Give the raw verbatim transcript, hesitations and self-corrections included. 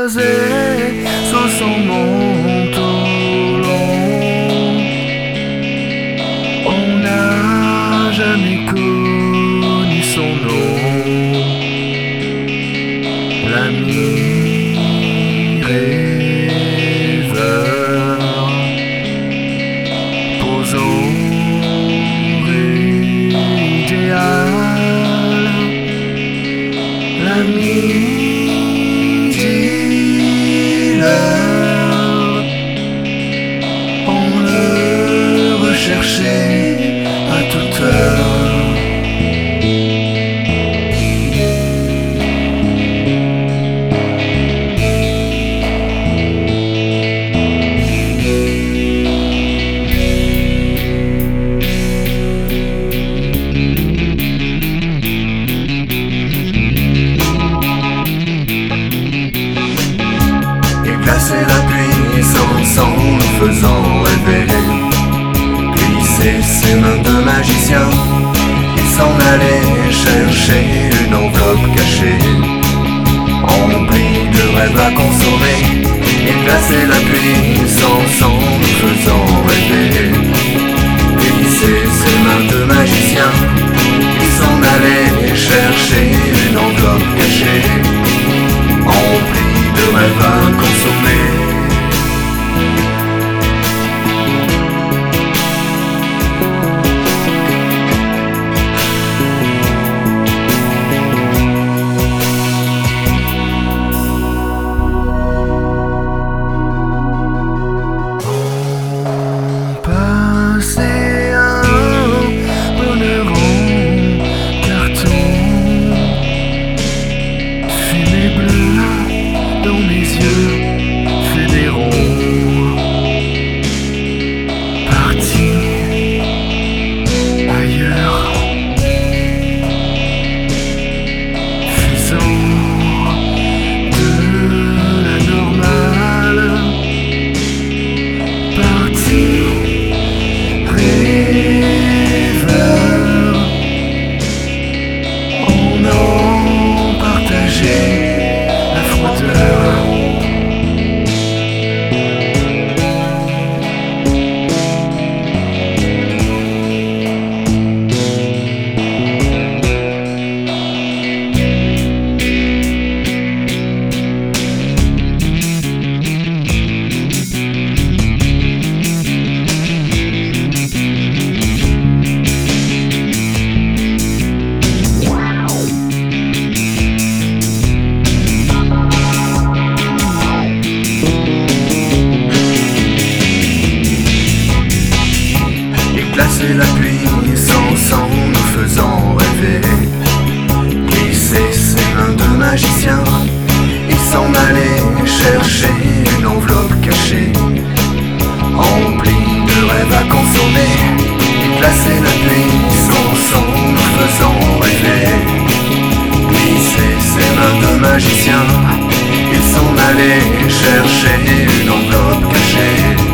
croisé sous son manteau long. On n'a jamais connu son nom. L'ami rêveur pose au idéal. L'ami dealer, on le recherchait à toute heure. Glasser la puissance en nous faisant rêver, glisser ses mains de magicien, il s'en allait chercher une enveloppe cachée, emplie de rêves à consommer. Et glasser la puissance en nous faisant rêver, glisser ses mains de magicien, il s'en allait chercher une enveloppe cachée, emplie de rêves à consommer. On passait un bonheur en carton, fumée bleue dans mes yeux, fait des ronds, parti ailleurs, faisant de la normale, parti rêveur, on en partageait la froideur. Glasser la puissance en nous faisant rêver, glisser ses mains de magicien, il s'en allait chercher une enveloppe cachée, emplie de rêves à consommer. Glasser la puissance en nous faisant rêver, glisser ses mains de magicien, il s'en allait chercher une enveloppe cachée,